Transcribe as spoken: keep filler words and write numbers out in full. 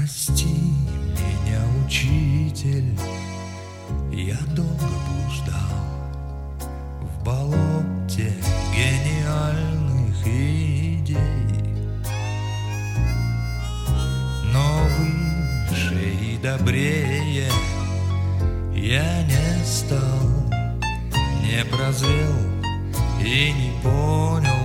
Прости меня, учитель, я долго блуждал в болоте гениальных идей, но выше и добрее я не стал, не прозрел и не понял